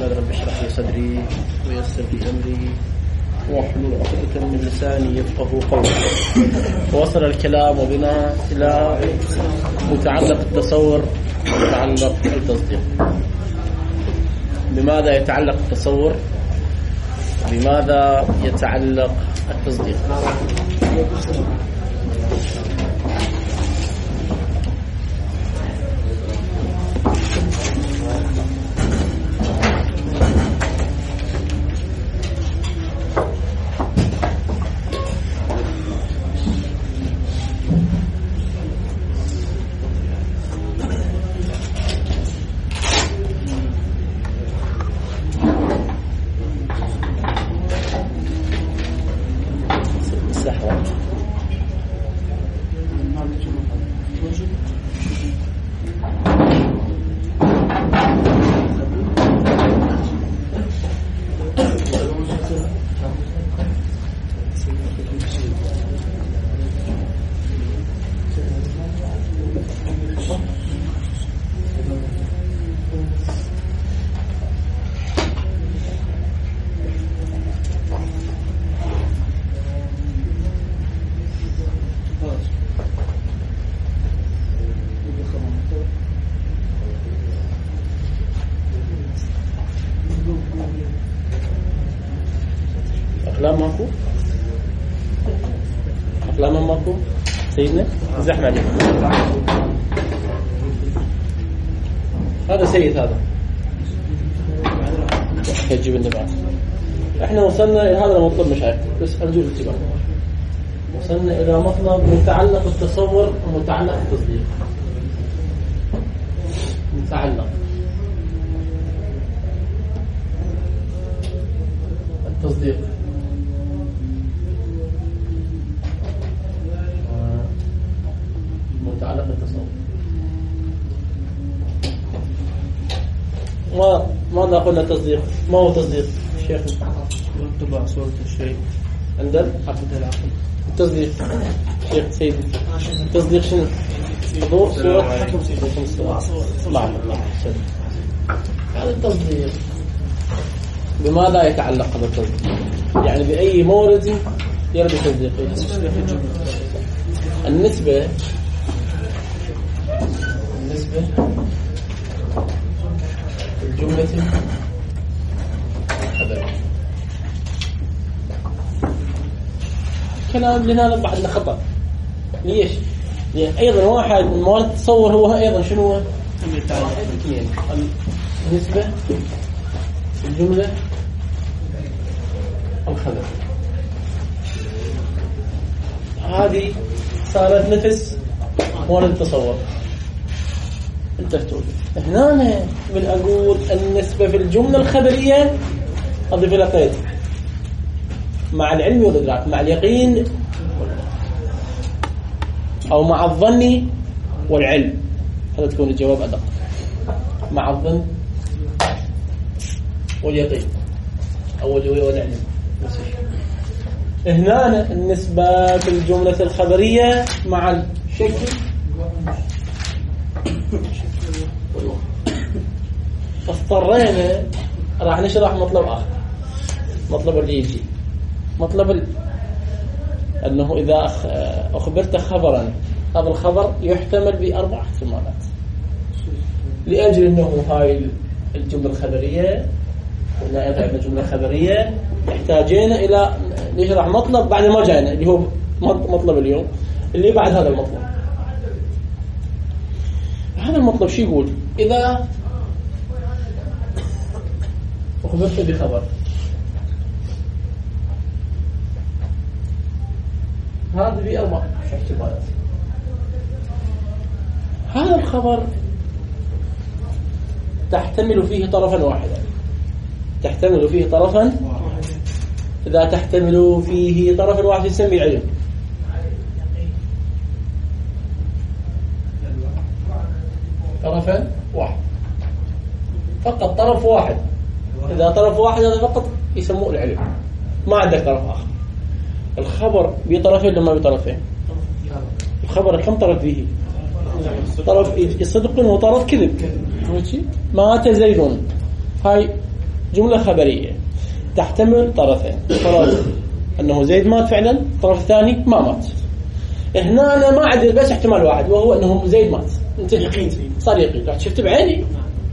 قال رب اشرح لي صدري ويسر لي أمري واحلل عقدة من لساني يفقهوا قولي. وصل الكلام بنا إلى متعلق التصور ومتعلق التصديق. بماذا يتعلق التصور؟ بماذا يتعلق التصديق؟ أقلام ماكو؟ أقلام ماكو؟ سيدنا زحمة عليك. هذا سيد هذا تجيب النبات. احنا وصلنا إلى هذا المطلب مشايخ، بس أرجو الاتباع. وصلنا إلى مطلب متعلق التصور ومتعلق التصديق. متعلق التصديق متعلق التصور. ماذا قلنا التصديق؟ ما هو تصديق الشيخ؟ اتباع صورة الشيء عند عقد العقل. التصديق شيخ سيد التصديق شنو؟ حضور صورة الله هذا التصديق. بماذا يتعلق هذا التصديق؟ يعني بأي مورد يرد تصديقه؟ النسبة الجملة الخبرية. كلام لنا بعد خطأ. ليش؟ يعني أيضا واحد من موارد التصور هو أيضا شنو هو؟ النسبة الجملة الخبر. هذه صارت نفس موارد التصور. انتهتوا هنا من أقول النسبة في الجملة الخبرية أضيف إلى قيد مع العلم والإدراك، مع اليقين أو مع الظن والعلم. هذا تكون الجواب أدق. مع الظن واليقين أو والعلم. هنا النسبة في الجملة الخبرية مع الشك فاضطرينا راح نشرح مطلب آخر، مطلب اللي يجي مطلب أنه إذا أخبرت خبرا هذا الخبر يحتمل بأربع احتمالات. لأجل أنه هاي الجملة الخبرية قلنا إذا الجملة الخبرية يحتاجين إلى نشرح مطلب بعد ما جاءنا اللي هو مطلب اليوم اللي بعد هذا المطلب. هذا المطلب شو يقول؟ إذا أخبرت بخبر هذا بأربع احتمالات. هذا الخبر تحتمل فيه طرفا واحدا. تحتمل فيه طرفا. إذا تحتمل فيه طرفا واحد يسمي العلم. طرفا واحد فقط، طرف واحد. إذا طرف واحد هذا فقط يسموه العلم، ما عندك طرف آخر. الخبر بطرفين لما بطرفين. الخبر كم طرف فيه؟ طرف صدق وطرف كذب. ماشي؟ مات زيد، هاي جملة خبرية تحتمل طرفين. فرض أنه زيد مات فعلا، الطرف الثاني ما مات. هنا أنا ما عندي بس احتمال واحد، وهو أنه زيد مات. أنت يقين صار يقين، رحت شفت بعيني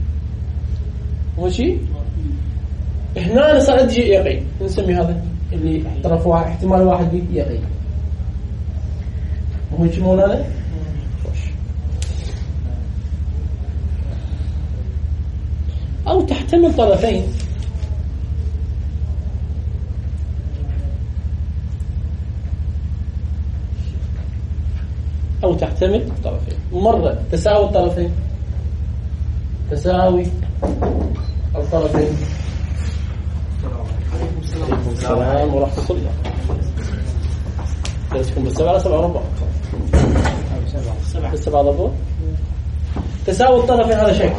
هو شيء. هنا أنا صار عندي يقين، نسمي هذا اللي طرف واحد احتمال واحد به يقين. هو شيء مولانا. أو تحتمل طرفين. أو تحتمل طرفين. مرة تساوي الطرفين، تساوي الطرفين. عليكم السلام ورحمة الله. درسكم بالسبعة 7 7 ضبط. تساوي الطرفين هذا شيء.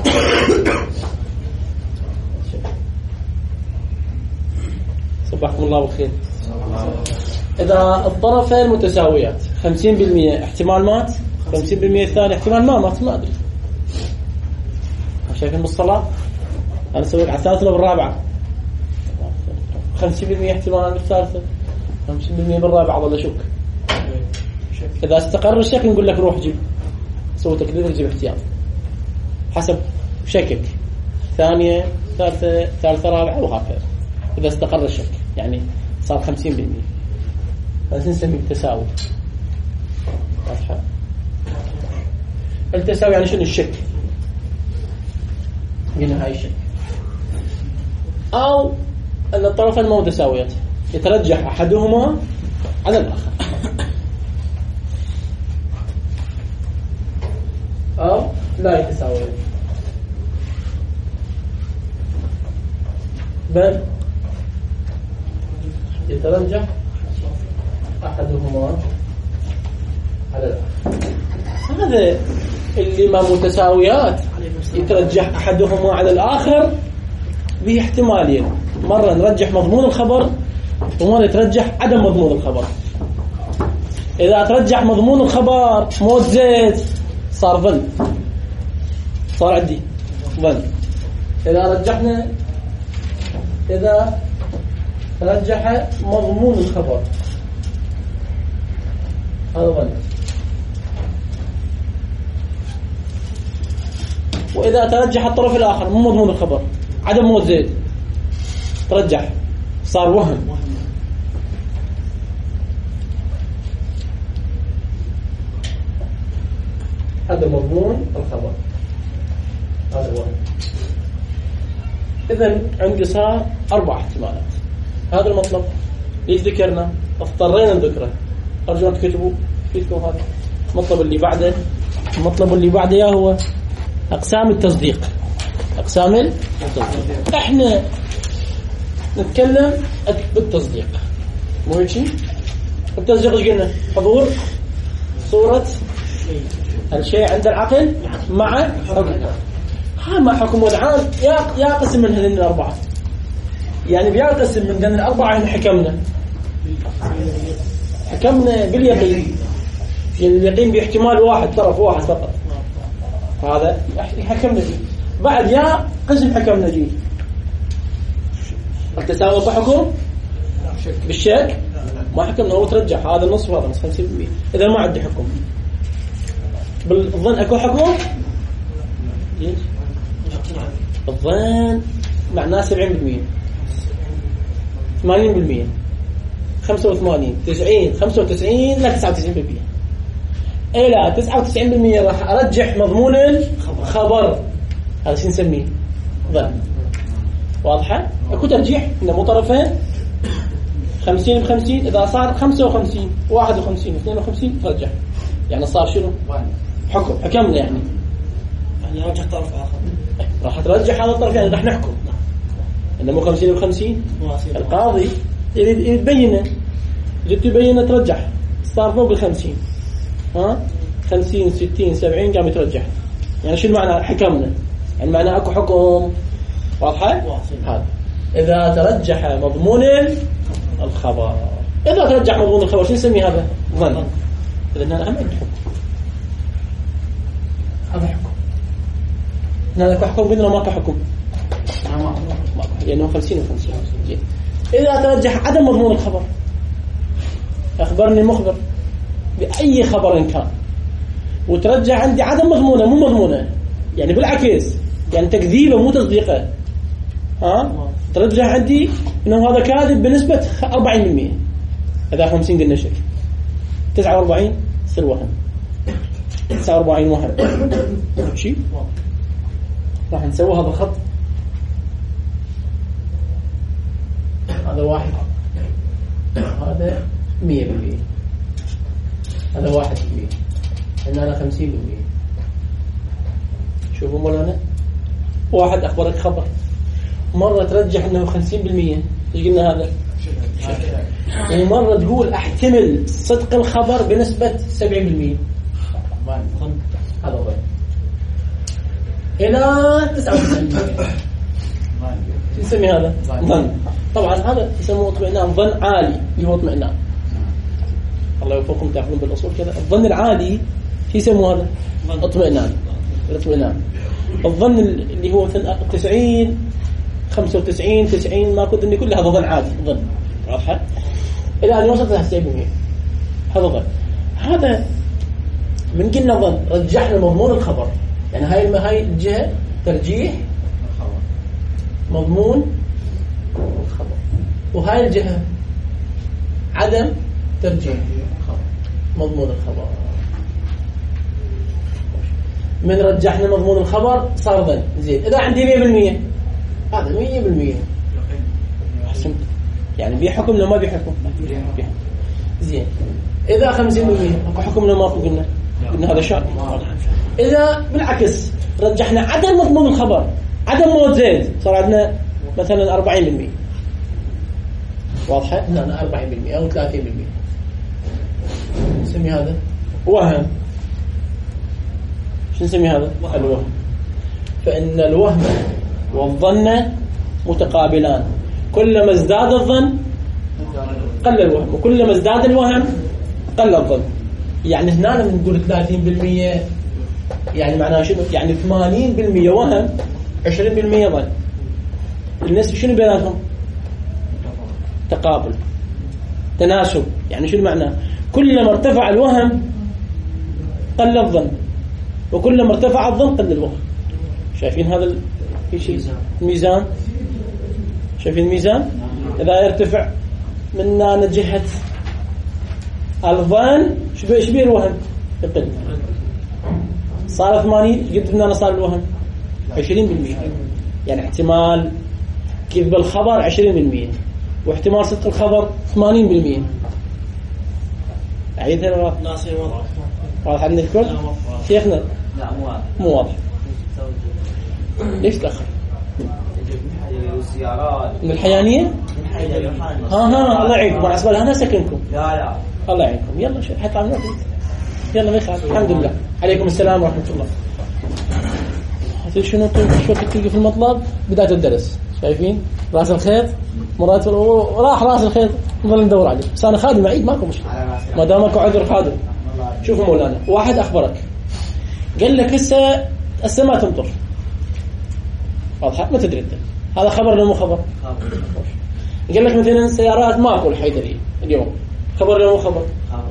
صبحكم الله بالخير. إذا الطرفين متساويات 50% احتمال مات، 50% الثاني احتمال ما مات، ما أدري. شايفين بالصلاة أنا أسويك على الثالثة لو بالرابعة 50% احتمال بالثالثة، 50% بالرابعة ولا شك. إذا استقر الشكل نقول لك روح جيب، سوي تقدير جيب احتياط حسب شكلك، ثانية ثالثة رابعة وهكذا. إذا استقر الشكل يعني صار 50%، بس نسميه تساوي. واضحة؟ التساوي يعني شنو؟ الشكل. هنا هاي الشكل. أو أن الطرفين مو متساويات، يترجح أحدهما على الآخر. أو لا يتساويان، بل يترجح أحدهما على الآخر. هذا اللي ما متساويات يترجح أحدهما على الآخر به احتمالين، مرة نرجح مضمون الخبر ومرة يترجح عدم مضمون الخبر. إذا ترجح مضمون الخبر موت زيد صار ظن، صار عندي ظن. إذا ترجح مضمون الخبر هذا ظن. وإذا ترجح الطرف الآخر مو مضمون الخبر، عدم موت زيد، ترجح صار وهم. هذا مضمون الخبر، هذا وهم. إذن عندي صار 4 احتمالات. هذا المطلب ليش ذكرنا؟ اضطرينا نذكره. أرجو أن تكتبوا فيكم هذا المطلب اللي بعده. المطلب اللي بعده يا هو أقسام التصديق. أقسام التصديق. إحنا نتكلم بالتصديق، مو هيك شيء؟ التصديق ايش قلنا؟ حضور صورة الشيء عند العقل مع حكم. مع حكم والعام يا قسم من هذين الأربعة، يعني بيقسم من هذين الأربعة. إحنا حكمنا باليقين، اليقين باحتمال واحد، طرف واحد فقط، هذا حكمنا فيه. بعد يا قسم حكمنا فيه التساوي بحكم بالشك، ما حكمنا هو ترجح هذا النصف وهذا النصف 50%. إذا ما عندي حكم بالظن أكو حكم. الظن معناه 70%، 80%، 85، 90، 95 لا 99%. إلى 99% راح أرجح مضمون الخبر. هذا شو نسميه؟ ظن. واضحة؟ أكو ترجيح إنه مو طرفين 50 ب50. إذا صار 55 51 52 ترجح، يعني صار شنو؟ حكم. حكمنا يعني رجح طرف آخر، راح ترجح هذا الطرف، يعني راح نحكم إنه مو 50 ب50. القاضي يريد يبينه، جيت يبينه ترجح، صار فوق 50، 50 60 70 قام يترجح. يعني شو المعنى؟ حكمنا، يعني معناه أكو حكم. واضحة؟ هذا إذا ترجح مضمون الخبر. إذا ترجح مضمون الخبر شو نسمي هذا؟ ظن. إذن أنا عندي حكم، هذا حكم. هذا حكم بيننا ما حكم. لأنه 50 و50. إذا ترجح عدم مضمون الخبر، أخبرني المخبر بأي خبر كان وترجح عندي عدم مضمونه مو مضمونه، يعني بالعكس، يعني تكذيبه مو تصديقه، ترجح عندي إنه هذا كاذب بنسبة 40%. إذا 50 قلنا شك، 49 يصير وهم، 49 وهم. شيء راح نسوي هذا الخط، هذا 1، هذا 100%، هذا 1%، هنا 50%. شوفوا مولانا، واحد أخبرك خبر، مرة ترجح أنه 50%، إيش قلنا هذا؟ ومرة تقول أحتمل صدق الخبر بنسبة 70%. هذا ظن. هنا 99%. نسمي هذا ظن. طبعا هذا يسموه اطمئنان، ظن عالي اللي هو اطمئنان. الله يوفقكم تأخذون بالأصول كذا. الظن العالي يسموه هذا اطمئنان. الاطمئنان. الظن اللي هو 90 95 90 ما كنت إني كل هذا ظن عادي، ظن واضحة إلى أن يوصل إلى 90%. هذا ظن. هذا من قلنا ظن رجحنا مضمون الخبر، يعني هاي الجهة ترجيح مضمون الخبر، وهاي الجهة عدم ترجيح مضمون الخبر. من رجحنا مضمون الخبر صار ظن. زين، إذا عندي 100% هذا 100%. أحسنت، يعني بيحكم لو ما بيحكم. زين، إذا 50% أكو حكم لو ما أكو، قلنا هذا شاك. إذا بالعكس رجحنا عدم مضمون الخبر، عدم موت زيد، صار عندنا مثلا 40%. واضحة؟ هنا 40% أو 30%. نسمي هذا وهم. شو نسمي هذا؟ الوهم. فإن الوهم والظن متقابلان، كلما ازداد الظن قل الوهم، وكلما ازداد الوهم قل الظن. يعني هنا لما نقول 30% يعني معناه شنو؟ يعني 80% وهم 20% ظن. النسبة شنو بيناتهم؟ تقابل، تناسب. يعني شنو معناه؟ كلما ارتفع الوهم قل الظن، وكلما ارتفع الظن قل الوهم. شايفين هذا الشيء؟ الميزان. شايفين الميزان؟ إذا يرتفع من جهة الظن ايش بيه الوهم؟ يقل. صار 80 قد هنا صار الوهم 20%. يعني احتمال كذب الخبر 20%، واحتمال صدق الخبر 80%. أعيدها ولا لا؟ شيء واضح. واضح عندنا الكل؟ شيخنا لا مو واضح. ليش تأخر؟ من الحيانية؟ من حيانية. الله يعينكم. أنا أسبال هنا سكنكم. لا الله يعينكم. يلا شو حيطلع من وقت. يلا ما يخالف. الحمد لله. عليكم السلام ورحمة الله. شنو شو تلقي في المطلب؟ بداية الدرس. شايفين راس الخيط مرات راح راس الخيط نظل ندور عليه. بس أنا خادم عيد ماكو مشكلة ما دامك عذر خادم. شوفوا مولانا، واحد أخبرك قال لك هسه ما تمطر، واضح؟ ما تدري انت هذا خبر ولا مو خبر؟ قال لك مثلا السيارات ماكو الحيدرية اليوم، خبر ولا مو خبر؟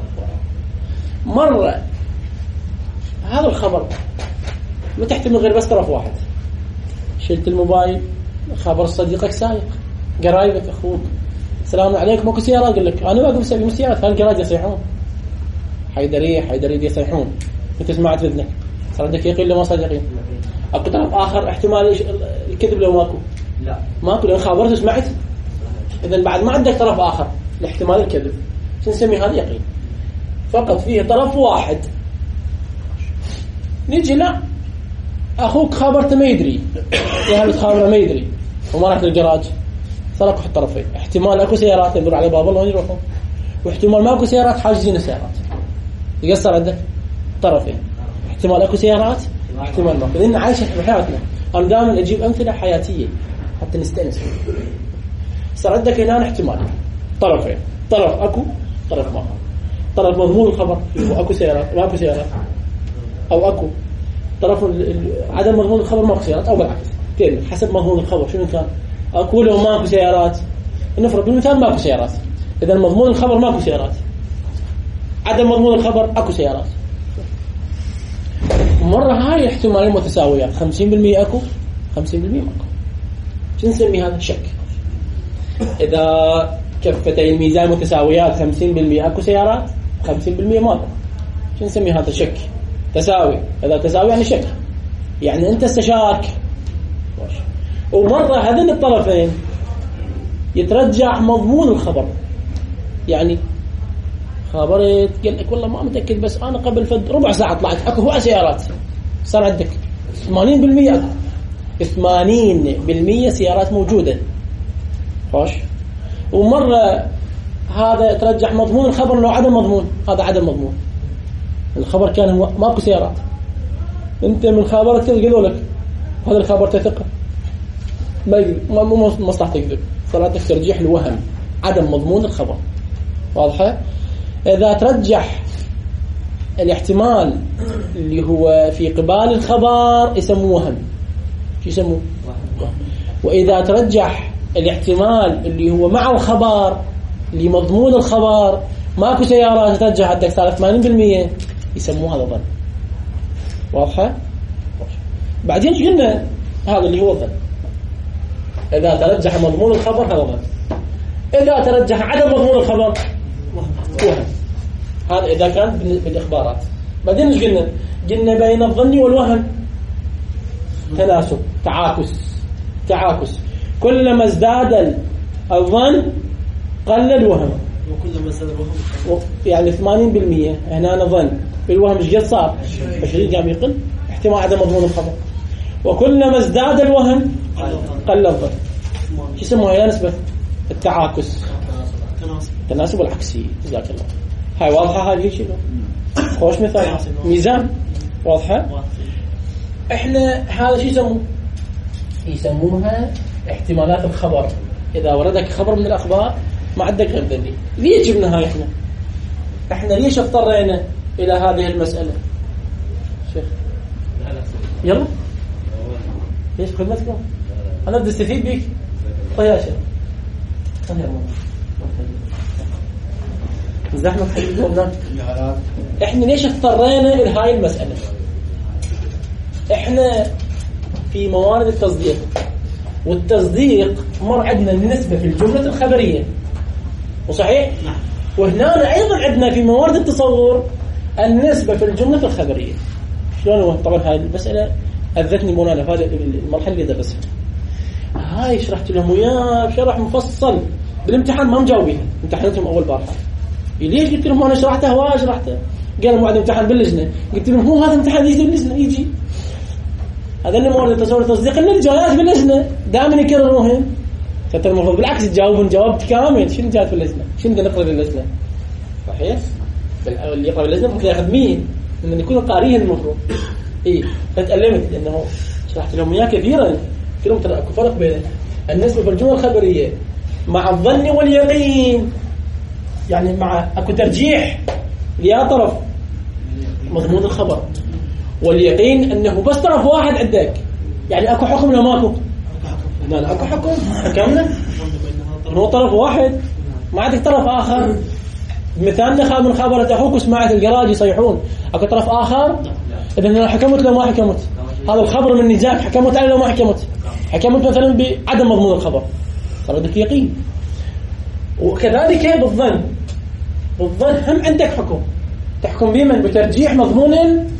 مرة هذا الخبر ما تحتمل غير بس طرف واحد. شلت الموبايل، خبر صديقك سايق، قرايبك، اخوك، السلام عليكم ماكو سيارات، قال لك انا واقف اسوي مسيرات، هالقرايب يصيحون حيدرية يصيحون، انت سمعت باذنك، صار عندك يقين ولا ما صار يقين؟ اكو طرف اخر احتمال الكذب لو ماكو؟ لا ماكو، لان خابرت سمعت. اذا بعد ما عندك طرف اخر لاحتمال الكذب، شو نسمي هذا؟ يقين. فقط فيه طرف واحد. نجي لا اخوك خابرته ما يدري، يا هل تخابره ما يدري وما راح للجراج، صار اكو طرفين، احتمال اكو سيارات يدور على باب الله ويروحون، واحتمال ماكو سيارات حاجزين السيارات. يقصر عندك طرفين، احتمال اكو سيارات، احتمال ماكو. لان عايشه بحياتنا، انا دائما اجيب امثله حياتيه حتى نستانس. صار عندك هنا احتمال طرفين، طرف اكو، طرف ماكو. طرف مضمون الخبر اكو سيارات، ماكو سيارات، او اكو طرف عدم مضمون الخبر ماكو سيارات، او بالعكس يحتمل حسب مضمون الخبر شنو كان. أقول له ماكو سيارات، نفرض بالمثال ماكو سيارات، إذا مضمون الخبر ماكو سيارات، عدم مضمون الخبر أكو سيارات. مرة هاي احتمالين متساويات، 50% أكو 50% ماكو. شو نسمي هذا؟ شك. إذا كفتي الميزان متساويات 50% أكو سيارات 50% ماكو، شو نسمي هذا؟ شك. تساوي، إذا تساوي يعني شك، يعني أنت استشاك. ومرة هذين الطرفين يترجح مضمون الخبر، يعني خبرت قال لك والله ما متأكد بس أنا قبل ربع ساعة طلعت أكو هو سيارات، صار عندك 80% أكو 80% سيارات موجودة. خوش. ومرة هذا ترجح مضمون الخبر لو عدم مضمون، هذا عدم مضمون الخبر كان هو ماكو سيارات، أنت من خبرك قالوا لك هذا الخبر تثقه ما مصلحة تكذب، صار عندك ترجيح الوهم، عدم مضمون الخبر. واضحة؟ إذا ترجح الاحتمال اللي هو في قبال الخبر يسموه وهم، شو يسموه؟ وإذا ترجح الاحتمال اللي هو مع الخبر اللي مضمون الخبر ماكو سيارات ترجح عندك صار 80% يسموه هذا ظن. واضحة؟ بعدين قلنا هذا اللي هو الظن. إذا ترجح مضمون الخبر هذا ظن، إذا ترجح عدم مضمون الخبر وهم. هذا إذا كان بالإخبارات. بعدين ايش قلنا؟ قلنا بين الظن والوهم تناسب، تعاكس. كلما ازداد الظن قل الوهم، وكلما ازداد الوهم يعني 80% هنا أنا ظن، بالوهم ايش قد صار؟ 20 قام يقل احتمال عدم مضمون الخبر. وكلما ازداد الوهم قل الظن. شو يسموها يا نسبة؟ التعاكس، تناسب العكسي. جزاك الله. هاي واضحة هذه شنو؟ خوش مثال ميزان. واضحة؟ احنا هذا شو يسموها احتمالات الخبر. إذا وردك خبر من الأخبار ما عندك غير ذلك. ليش جبنا هاي احنا ليش اضطرينا إلى هذه المسألة؟ شيخ يلا ليش خدمتكم؟ أنا بدي استفيد بيك. طيب يا شيخ زحمة حقيقة. احنا ليش اضطرينا إلى هاي المسألة؟ احنا في موارد التصديق، والتصديق مر عندنا النسبة في الجملة الخبرية، وصحيح؟ وهنا أيضا عندنا في موارد التصور النسبة في الجملة الخبرية. شلون هو؟ طبعا هاي المسألة أذتني مولانا في هذه المرحلة اللي درسها. هاي شرحت لهم وياه شرح مفصل بالامتحان ما مجاوبين، امتحنتهم أول بارحة. ليش؟ قلت لهم أنا شرحته وشرحته. قالوا بعد امتحان باللجنة. قلت لهم هو هذا امتحان يجي باللجنة يجي. هذا اللي موارد التصور والتصديق إن الجواب باللجنة دائما يكرروهم. فأنت المفروض بالعكس تجاوبون جواب كامل. شنو جات باللجنة؟ شنو بدنا نقرأ باللجنة؟ صحيح؟ اللي يقرأ باللجنة المفروض ياخذ مين؟ إنه يكون قارئين المفروض. إيه فتألمت لأنه شرحت لهم إياه كثيرا. قلت لهم ترى أكو فرق بين النسبة في الجملة الخبرية مع الظن واليقين، يعني مع أكو ترجيح ليا طرف مضمون الخبر، واليقين أنه بس طرف واحد عندك، يعني أكو حكم ولا ماكو؟ لا أكو حكم حكمنا هو طرف واحد، ما عندك طرف آخر. مثالنا من خبرة أخوك وسمعت الجراج يصيحون، أكو طرف آخر. إذا أنا حكمت لو ما حكمت، هذا الخبر من نجاك حكمت عليه لو ما حكمت مثلا بعدم مضمون الخبر، صار عندك يقين. وكذلك بالظن هم عندك حكم تحكم بمن بترجيح مضمون،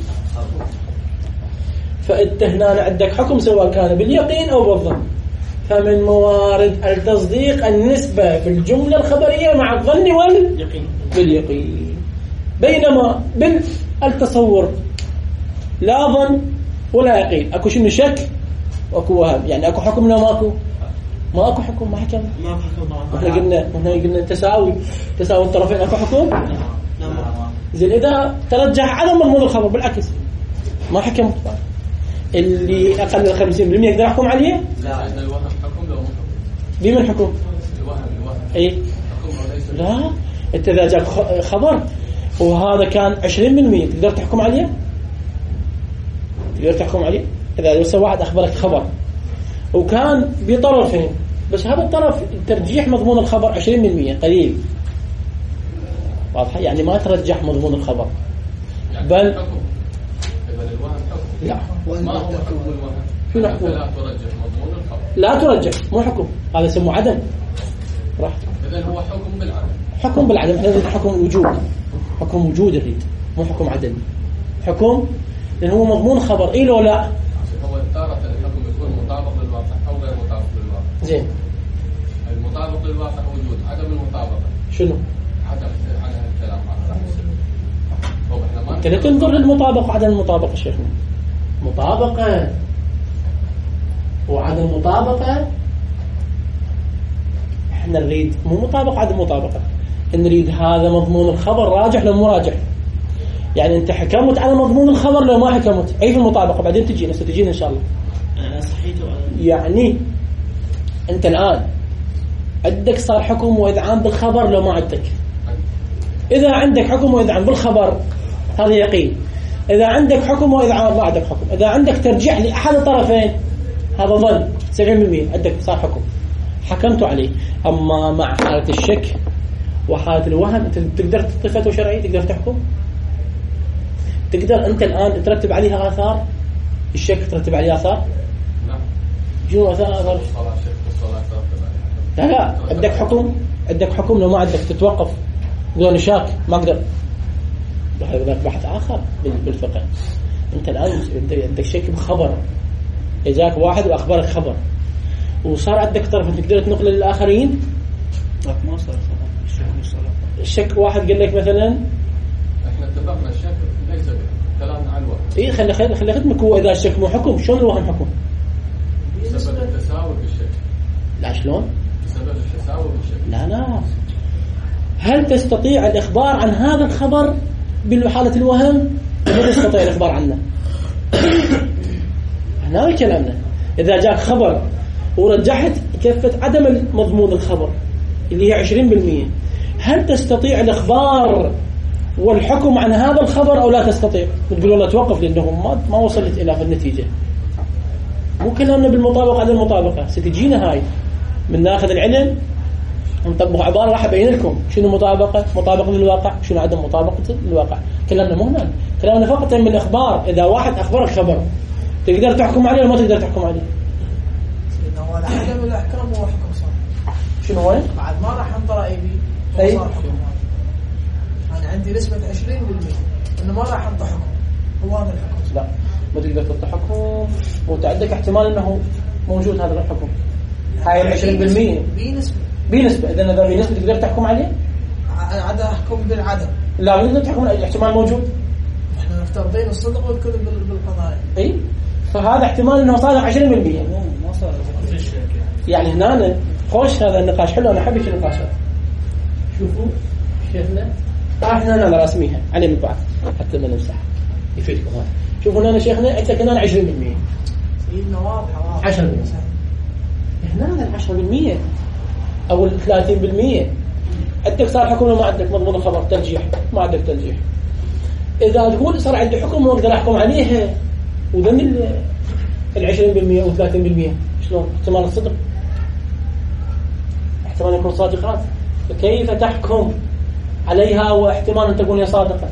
فأنت هنا عندك حكم سواء كان باليقين أو بالظن. فمن موارد التصديق النسبة في الجملة الخبرية مع الظن باليقين، بينما بالتصور لا ظن ولا يقين، أكو شنو شك وأكو وهم، يعني أكو حكم لا ماكو؟ ما أكو حكم، ما حكم. احنا قلنا تساوي الطرفين، أكو حكم؟ زين إذا ترجح عدم مضمون الخبر بالعكس ما حكم، اللي أقل من 50% يقدر يحكم عليه؟ لا الوهم حكم لو مو بمن حكم؟ الوهم أي لا، أنت إذا جاك خبر وهذا كان 20% تقدر تحكم عليه؟ إذا لو واحد أخبرك خبر وكان بطرفين، بس هذا الطرف ترجيح مضمون الخبر 20% قليل، واضح؟ يعني ما ترجح مضمون الخبر، يعني بل حكم. إذا الوهم حكم. لا، ما هو حكم الوهم؟ شنو حكم؟ لا ترجح مضمون الخبر. لا ترجح، مو حكم، هذا يسموه عدم. راح إذا هو حكم بالعدم. حكم بالعدم، احنا نريد حكم وجود، حكم وجود نريد، مو حكم عدم. حكم لأنه هو مضمون خبر، إيه لو لا؟ هو تارة الحكم يكون مطابق للواقع أو غير مطابق للواقع. زين، المطابق للواقع وجود، عدم المطابقة شنو؟ عدم الكلام عن رأي انت لا تنظر للمطابقة وعدم المطابقة شيخنا. مطابقة وعدم مطابقة، احنا نريد مو مطابقة عدم مطابقة، نريد هذا مضمون الخبر راجح لو مو راجح. يعني انت حكمت على مضمون الخبر لو ما حكمت، اي في المطابقة بعدين تجينا ستجينا ان شاء الله. انا صحيت يعني انت الان عندك صار حكم واذعان بالخبر لو ما عندك. اذا عندك حكم واذعان بالخبر هذا يقين. اذا عندك حكم واذعان ما عندك حكم. اذا عندك ترجيح لاحد الطرفين هذا ظن 70% عندك صار حكم حكمت عليه. اما مع حالة الشك وحالة الوهم انت تقدر تضيف فتوى شرعية، تقدر تحكم، تقدر انت الان ترتب عليها اثار. الشك ترتب عليه اثار. نعم. شنو اثار؟ لا عندك حكم، عندك حكم لو ما عندك تتوقف بدون شاك ما اقدر. هذا بحث اخر بالفقه. انت الان عندك شك بخبر، اجاك واحد واخبرك خبر وصار عندك طرف تقدر تنقل للاخرين. ما صار الشك واحد قال لك مثلا احنا اتفقنا الشك ليس به كلامنا عن الوهم. اي خلي خدمك. هو اذا الشك مو حكم شلون الوهم حكم؟ بسبب التساوي بالشك. لا شلون؟ بسبب التساوي بالشك. لا هل تستطيع الإخبار عن هذا الخبر بحالة الوهم؟ لا تستطيع الإخبار عنه. هنا كلامنا إذا جاك خبر ورجحت كفة عدم مضمون الخبر اللي هي 20%، هل تستطيع الإخبار والحكم عن هذا الخبر أو لا تستطيع؟ تقول والله توقف لأنه ما وصلت إلى في النتيجة. مو كلامنا بالمطابقة على المطابقة، ستجينا هاي من ناخذ العلم ونطبق عبارة راح أبين لكم شنو مطابقة للواقع، شنو عدم مطابقة للواقع. كلامنا مو هنا، كلامنا فقط من الإخبار. إذا واحد أخبرك خبر تقدر تحكم عليه ولا ما تقدر تحكم عليه؟ هو عدم الأحكام هو حكم صار. شنو هو؟ بعد ما راح انطر أي بي أي صار حكم. أنا عندي نسبة 20% إنه ما راح انطر حكم، هو هذا الحكم. لا ما تقدر تنطر حكم، وعندك احتمال إنه موجود هذا الحكم. هاي 20% بنسبة. إذا هذا بنسبة تقدر تحكم عليه؟ عدا أحكم بالعدم. لا تقدر تحكم عليه، احتمال موجود. إحنا نفترضين الصدق والكذب بالقضايا. أي فهذا احتمال إنه صادق 20%. ما صار يعني هنا خوش هذا النقاش حلو، أنا أحب النقاش هذا. شوفوا شيخنا احنا هنا رسميها عليه من بعد حتى ما نمسح يفيدكم هذا. شوفوا هنا شيخنا عندك هنا 20%. سيدنا واضحة 10%. هنا 10% أو 30%. عندك صار حكم وما عندك مضمون الخبر ترجيح، ما عندك ترجيح. إذا تقول صار عندي حكم وأقدر أحكم عليها وذن 20% أو 30%، شلون؟ احتمال الصدق، احتمال يكون صادقات، فكيف تحكم عليها واحتمال أن تكون هي صادقة؟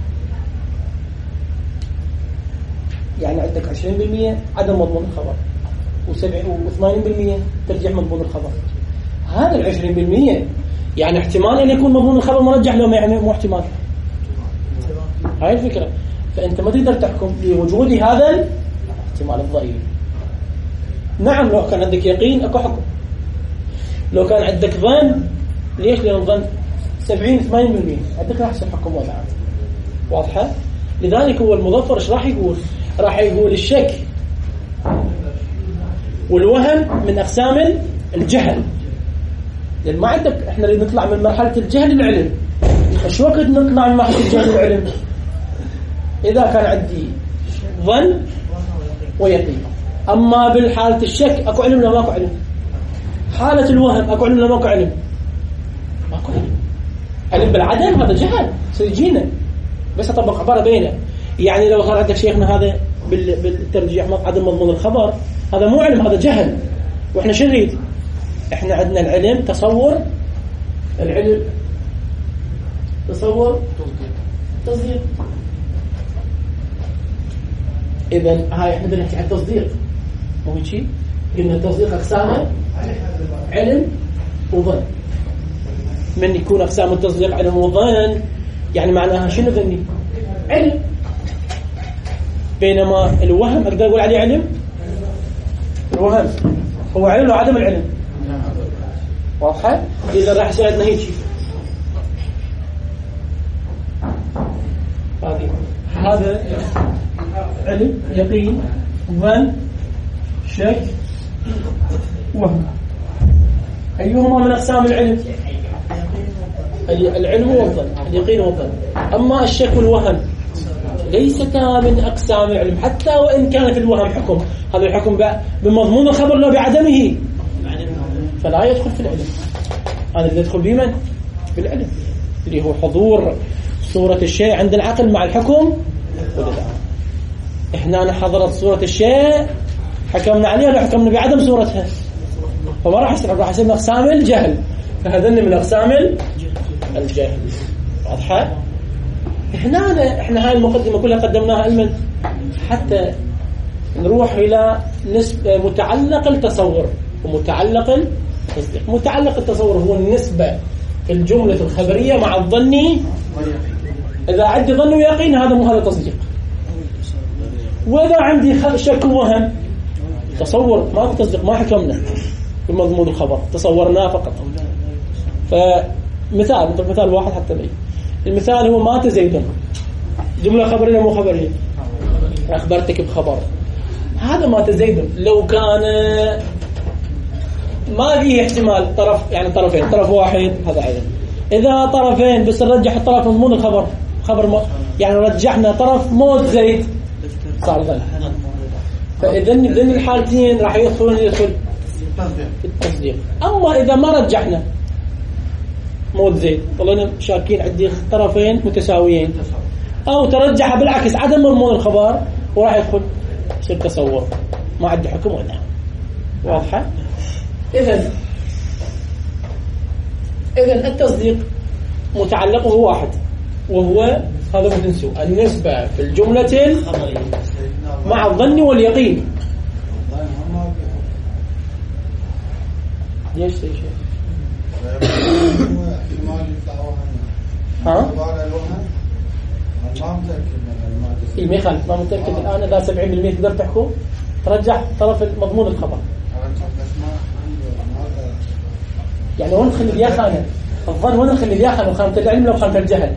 يعني عندك 20% عدم مضمون الخبر و80% ترجيح مضمون الخبر. هذا 20% يعني احتمال أن يكون مضمون الخبر مرجح لو مو احتمال. هاي الفكرة. فأنت ما تقدر تحكم لوجود هذا الاحتمال الضئيل. نعم لو كان عندك يقين أكو حكم، لو كان عندك ظن. ليش؟ لأن الظن 70-80% عندك راح يصير حكم وضع. واضحة؟ لذلك هو المظفر ايش راح يقول؟ راح يقول الشك والوهم من أقسام الجهل. لأن ما عندك، احنا نريد نطلع من مرحلة الجهل للعلم. ايش وقت نطلع من مرحلة الجهل للعلم؟ إذا كان عندي ظن ويقين. أما بالحالة الشك أكو علم ولا ماكو علم؟ حالة الوهم أكو علم ولا ماكو علم؟ ماكو علم. علم بالعدم هذا جهل سيجينا، بس أطبق عبارة بينه. يعني لو صار عندك شيخنا هذا بالترجيح عدم مضمون الخبر، هذا مو علم، هذا جهل. وإحنا شو نريد؟ إحنا عندنا العلم تصور، العلم تصور تصديق. إذن هاي إحنا بدنا نحكي عن التصديق، مو هيك شيء؟ قلنا التصديق أقسامه علم وظن. من يكون أقسام التصديق علم وظن يعني معناها شنو ذني؟ علم. بينما الوهم أقدر أقول عليه علم؟ الوهم هو علم وعدم العلم. واضحة؟ إذا راح يصير عندنا هيك هذا علم، يقين، ظن، شك، وهم. أيهما من أقسام العلم؟ العلم والظن، اليقين والظن. أما الشك والوهم ليستا من أقسام العلم، حتى وإن كان في الوهم حكم، هذا الحكم بمضمون الخبر لا بعدمه، فلا يدخل في العلم. هذا اللي يدخل بمن؟ في العلم، اللي هو حضور صورة الشيء عند العقل مع الحكم والإدعاء. إحنا حضرت صورة الشيء حكمنا عليها ولا حكمنا بعدم صورتها، فما راح يصير، راح يصير من أقسام الجهل. فهذن من أقسام الجهل. واضحة؟ إحنا هاي المقدمة كلها قدمناها علما حتى نروح إلى نسبة متعلق التصور ومتعلق التصديق. متعلق التصور هو النسبة في الجملة الخبرية مع الظني. إذا عندي ظن ويقين هذا مو هذا تصديق. وإذا عندي شك ووهم تصور ما في تصديق، ما حكمنا بمضمون الخبر، تصورناه فقط. فمثال نضرب مثال واحد حتى بي. المثال هو مات زيد، جملة خبرية مو خبرية، أخبرتك بخبر. هذا مات زيد لو كان ما فيه احتمال طرف، يعني طرفين، طرف واحد هذا علم. إذا طرفين بس نرجح الطرف مضمون الخبر، خبر يعني رجحنا طرف موت زيد صار ظن. فإذن الحالتين راح يدخل في التصديق. أما إذا ما رجحنا موت زيد، طلعنا شاكين عندي طرفين متساويين، أو ترجح بالعكس عدم مضمون الخبر وراح يدخل يصير تصور، ما عندي حكم ولا. واضحة؟ إذن التصديق متعلقه واحد، وهو هذا ما تنسوا النسبة في الجملة مع الظن واليقين. ليش شيء؟ ها؟ ما يخالف، ما متأكد الآن. إذا 70% تقدر تحكم ترجح طرف مضمون الخبر. يعني وين نخلي فيها خانة الظن، وين نخلي فيها خانة العلم لو خانة الجهل؟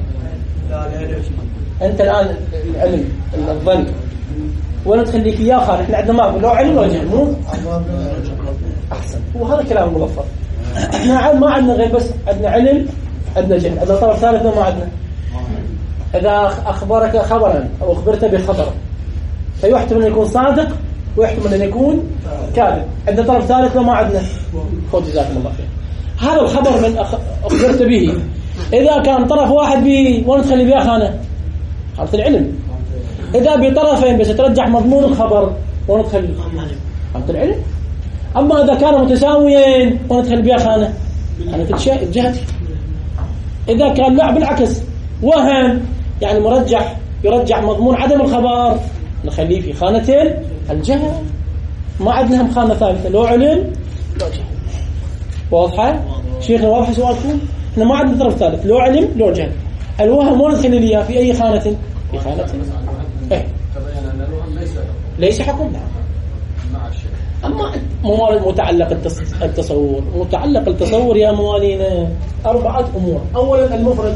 أنت الآن العلم الظن وين تخلي فيها خانة؟ إحنا عندنا ما لو علم ولا جهل، مو أحسن. وهذا كلام مغفر. إحنا ما عندنا غير بس عندنا علم، عندنا جهل، عندنا طرف ثالث ما عندنا. إذا أخبرك خبرا أو أخبرت بخبر فيحتمل أن يكون صادق ويحتمل أن يكون كاذب. عندنا طرف ثالث ما عندنا. خذ جزاكم الله خير. هذا الخبر من أخبرت به، إذا كان طرف واحد به وين تخلي بها خانة العلم. إذا بطرفين بس ترجح مضمون الخبر وين تخلي خانة العلم. أما إذا كانوا متساويين وين تخلي بها خانة الجهل. إذا كان لا بالعكس وهم، يعني يرجح مضمون عدم الخبر، نخليه في خانة الجهل. ما عندنا هم خانة ثالثة، لو علم لو جهل. واضحة؟ شيخنا واضح سؤالكم؟ احنا ما عندنا طرف ثالث، لو علم لو جهل. الوهم وين نخلي ليه؟ في أي خانة؟ في خانة إيه؟ ليس حكم. نعم. أما متعلق التصور، متعلق التصور يا موالينا 4 أمور. أولا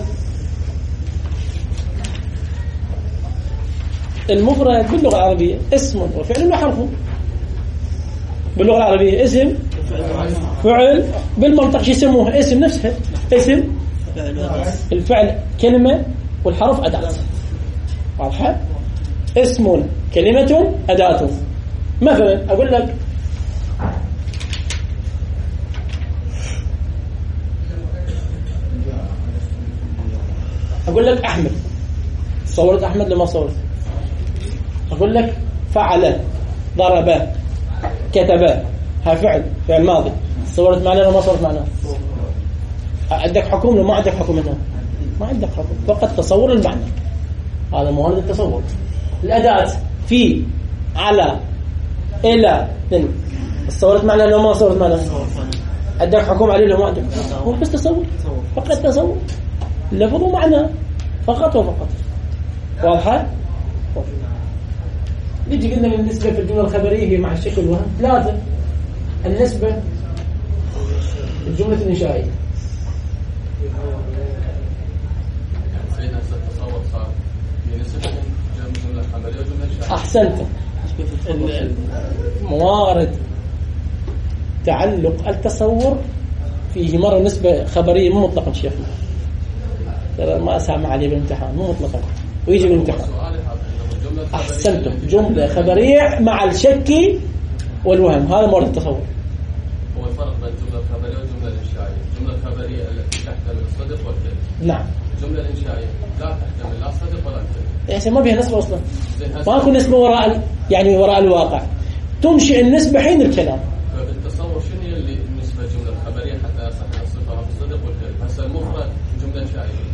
المفرد باللغة العربية اسم وفعل وحرف. باللغة العربية اسم فعل، بالمنطق شو يسموه؟ اسم نفسها اسم، الفعل كلمة والحرف أداة. واضحة؟ اسم كلمة أداة. مثلا أقول لك أحمد. صورت أحمد لما صورت. أقول لك فعل، ضرب، كتب، هاي فعل ماضي، صورت معنى ولا ما صورت معنى؟ عندك حكم ولا ما عندك حكم هنا؟ ما عندك حكم، فقط تصور المعنى. هذا موارد التصور. الأداة في، على، إلى، من صورت معنى ولا ما صورت معنى؟ عندك حكم عليه ولا ما عندك؟ هو بس تصور، فقط تصور، لفظ ومعنى فقط وفقط. واضحة؟ نيجي قلنا النسبة في الجملة الخبرية هي مع الشكل والوهم. 3 النسبة الجملة الإنشائية. سيدنا التصور صار بنسبة جملة خبرية وجملة إنشائية. أحسنت. موارد تعلق التصور فيه مرة نسبة خبرية مو مطلقا شيخنا، ترى ما أسامع عليه بالامتحان، مو مطلقا ويجي بالامتحان. أحسنتم، جملة خبرية مع الشك والوهم، هذا مورد التصور. هو الفرق بين الجملة الخبرية والجملة الإنشائية. الجملة الخبرية التي تحتمل الصدق والكذب. نعم. الجملة الإنشائية لا تحتمل لا صدق ولا كذب. يعني ما بيها نسبة أصلا، ما أكون نسبة وراء يعني وراء الواقع، تنشئ النسبة حين الكلام. فبالتصور شنو هي اللي النسبة الجملة الخبرية حتى يصح نصفها بالصدق والكذب؟ هسه المفرد جملة إنشائية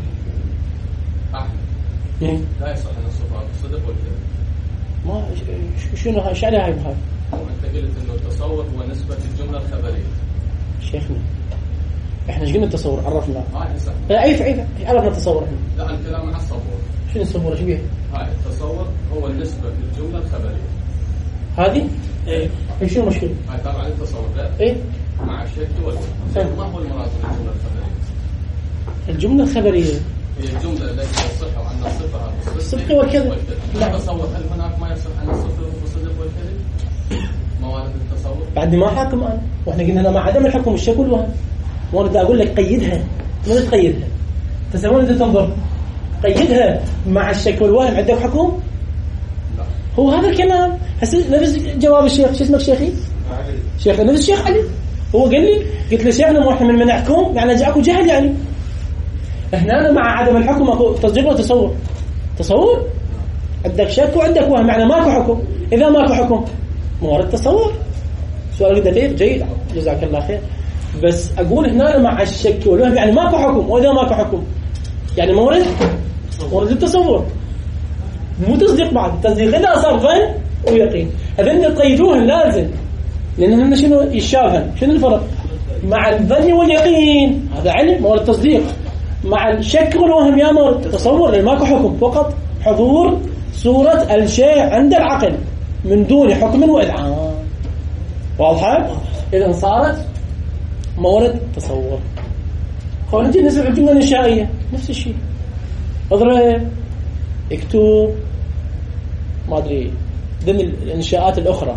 لا يصح نصفها بالصدق والكذب. ما شنو ايش عليها هاي؟ انت قلت انه التصور هو نسبة الجملة الخبرية. شيخنا احنا ايش قلنا التصور؟ عرفنا هاي صح. اي عرفنا التصور احنا. لا الكلام مع التصور. شنو التصور؟ ايش بيه؟ هاي التصور هو النسبة للجملة الخبرية. هذه ايه شنو المشكلة؟ هاي طبعا التصور لا ايه مع الشك والكذب. ما هو المراد من الجملة الخبرية؟ الجملة الخبرية هي الجملة التي يصح أن نصفها بالصدق والكذب. لا تصور هل هناك ما يصح أن نصفه بالصدق والكذب؟ موارد التصور بعد ما حاكم أنا، وإحنا قلنا مع عدم الحكم الشك والوهم. وأنا بدي أقول لك قيدها، ماذا تقيدها؟ تسمون أنت تنظر قيدها مع الشك والوهم. عندك حكم؟ لا. هو هذا الكلام. نفس جواب الشيخ، شو اسمك شيخي؟ علي. شيخ نفس الشيخ علي. هو قال لي، قلت له شيخنا ما احنا من منعكم يعني جاءكم جهل يعني. احنا مع عدم الحكم تصديق وتصور. تصور عندك شك وعندك وهم، معنى ماكو حكم. اذا ماكو حكم موارد تصور. سؤال قد جيد، جزاك الله خير. بس اقول هنا مع الشك والوهم يعني ماكو حكم، واذا ماكو حكم يعني مورد التصور، مو تصديق. بعد التصديق اذا صار ظن ويقين، هذين تقيدوهم لازم، لان شنو يشابهن؟ شنو الفرق مع الظن واليقين؟ هذا علم مورد التصديق. مع الشك والوهم يا مورد التصور، لان ماكو حكم، فقط حضور صورة الشيء عند العقل من دون حكم وإذعان. واضحة؟ إذا صارت مورد تصور. خلينا نجي نسمع الجملة الإنشائية نفس الشيء. اضرب، اكتب، ما أدري ضمن الإنشاءات الأخرى.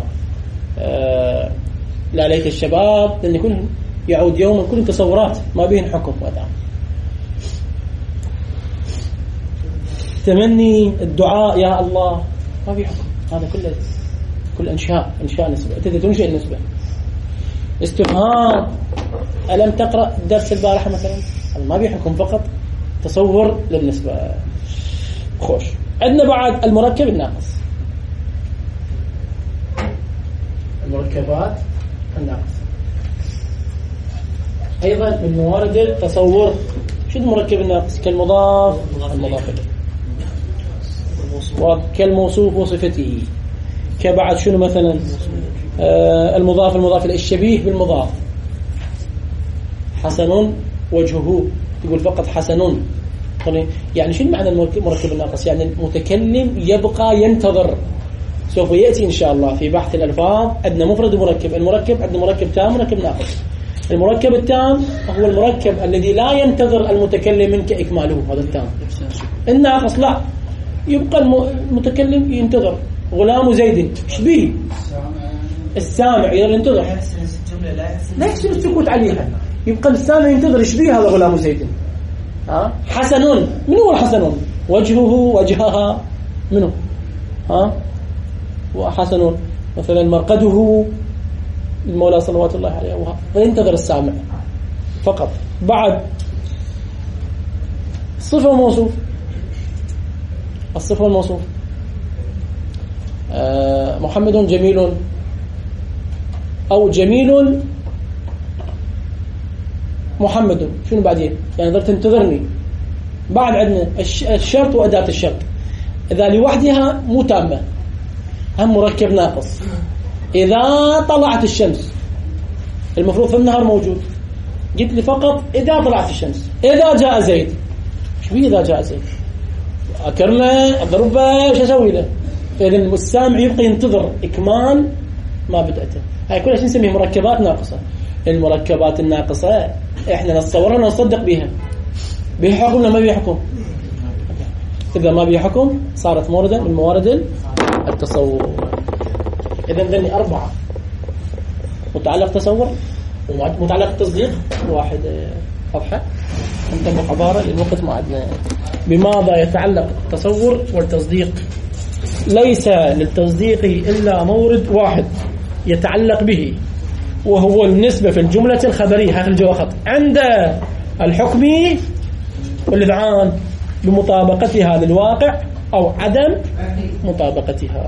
لا ليت الشباب، لأن يكون يعود يوما كل تصورات ما بين حكم وإذعان. تمني، الدعاء، يا الله، ما في حكم. هذا كل إنشاء نسبة. أنت تنشئ النسبة. استفهام، ألم تقرأ درس البارحة مثلا؟ ما في حكم، فقط تصور للنسبة. خوش. عندنا بعد المركب الناقص. المركبات الناقص أيضا من موارد التصور. شو المركب الناقص؟ كالمضاف المضاف إليه، وكالموصوف وصفته. كبعد شنو مثلا؟ المضاف إليه، الشبيه بالمضاف. حسن وجهه، تقول فقط حسن. يعني شنو معنى المركب الناقص؟ يعني المتكلم يبقى ينتظر. سوف يأتي إن شاء الله في بحث الألفاظ. عندنا مفرد ومركب. المركب عندنا مركب تام ومركب ناقص. المركب التام هو المركب الذي لا ينتظر المتكلم منك إكماله، هذا التام. الناقص لا، يبقى المتكلم ينتظر. غلام زيد شبيه السامع ينتظر، لا يحسن السكوت عليها، يبقى السامع ينتظر. شبيه هذا غلام زيد. حسن، من هو الحسن؟ وجهه، وجهها، منه وحسن مثلا مرقده المولى صلوات الله عليه، فينتظر السامع فقط. بعد الصفة والموصوف. الصفة والموصوف، محمد جميل أو جميل محمد. شنو بعدين؟ يعني ضرت انتظرني. بعد عندنا الشرط وأداة الشرط، إذا لوحدها مو تامة، هم مركب ناقص. إذا طلعت الشمس، المفروض في النهار موجود، قلت لي فقط إذا طلعت الشمس. إذا جاء زيد، شو إذا جاء زيد؟ أكرمه أضربه، شو أسوي له؟ إذن السامع يبقى ينتظر إكمال ما بدأته. هاي كلها شو نسميها؟ مركبات ناقصة. المركبات الناقصة إحنا نتصورها ونصدق بها. بها حكم ولا ما بها حكم؟ إذا ما بها حكم صارت موردا من موارد التصور. إذن ذني 4: متعلق تصور ومتعلق تصديق واحد. واضحة؟ نطبق عبارة للوقت ما عندنا. بماذا يتعلق التصور والتصديق؟ ليس للتصديق إلا مورد واحد يتعلق به، وهو النسبة في الجملة الخبرية. هذا الجواب خط عند الحكم والإذعان بمطابقتها للواقع أو عدم مطابقتها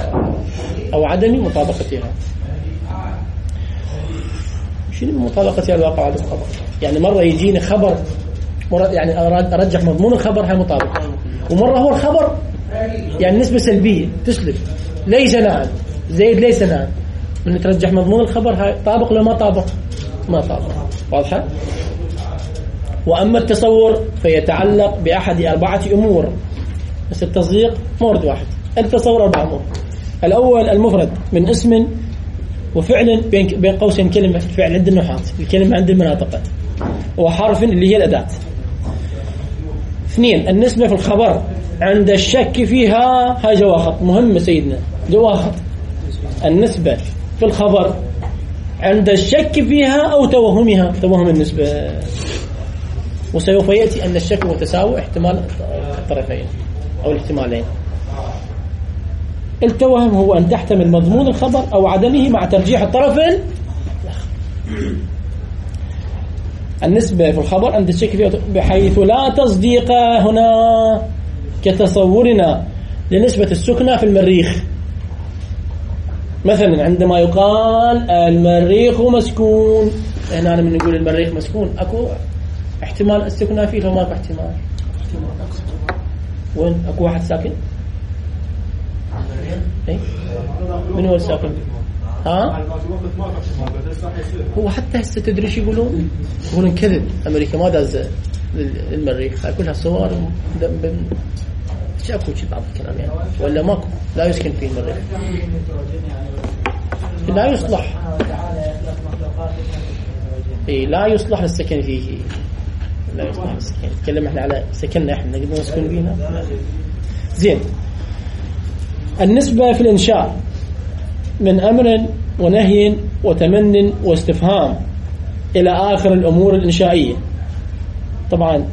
شنو مطابقتها للواقع وعدم مطابقتها؟ يعني مرة يجيني خبر يعني أرجح مضمون الخبر هي مطابقة، ومرة هو الخبر يعني نسبة سلبية تسلب، ليس نعم زيد ليس نعم، من ترجح مضمون الخبر هاي طابق ولا ما طابق؟ ما طابق. واضحة؟ وأما التصور فيتعلق بأحد 4 أمور، بس التصديق مورد واحد. التصور 4 أمور. الأول المفرد من اسم وفعل بين قوسين كلمة، الفعل عند النحاة، الكلمة عند المناطق، وحرف اللي هي الأداة. 2 النسبة في الخبر عند الشك فيها. هاي جواخط مهمة سيدنا، جواخط. النسبة في الخبر عند الشك فيها أو توهمها، توهم النسبة. وسوف يأتي أن الشك متساوي احتمال الطرفين أو الاحتمالين. التوهم هو أن تحتمل مضمون الخبر أو عدمه مع ترجيح الطرف. النسبة في الخبر عند الشك فيها بحيث لا تصديق هنا كتصورنا لنسبة السكنة في المريخ. مثلا عندما يقال المريخ مسكون، هنا من نقول المريخ مسكون، أكو احتمال السكنة فيه لو ماكو احتمال؟ وين أكو واحد ساكن؟ إيه؟ من هو الساكن؟ هو حتى هسه تدري شو يقولون كذب. أمريكا ما داز المريخ، كلها صور اكو شيء بعض الكلام يعني، ولا ماكو لا يسكن فيه المريخ، لا يصلح. إيه لا يصلح للسكن فيه، لا يصلح للسكن. نتكلم احنا على سكننا احنا نقدر نسكن فينا. زين. النسبة في الإنشاء من أمر ونهي وتمن واستفهام إلى آخر الأمور الإنشائية. طبعا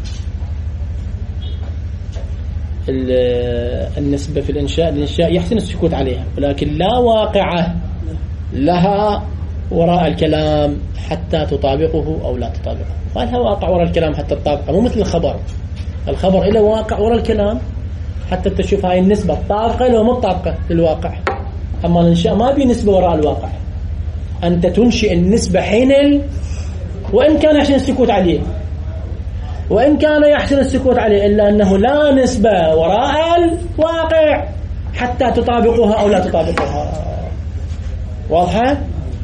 النسبة في الإنشاء يحسن السكوت عليها، ولكن لا واقعة لها وراء الكلام حتى تطابقه أو لا تطابقه. ما لها واقع وراء الكلام حتى تطابقه، مو مثل الخبر إله واقع وراء الكلام حتى تشوف هاي النسبة طابقة لو مو طابقة للواقع. أما الإنشاء ما بي نسبة وراء الواقع، أنت تنشئ النسبة حين وإن كان يحسن السكوت عليه، وإن كان يحسن السكوت عليه، إلا أنه لا نسبة وراء الواقع حتى تطابقها أو لا تطابقها. واضحة؟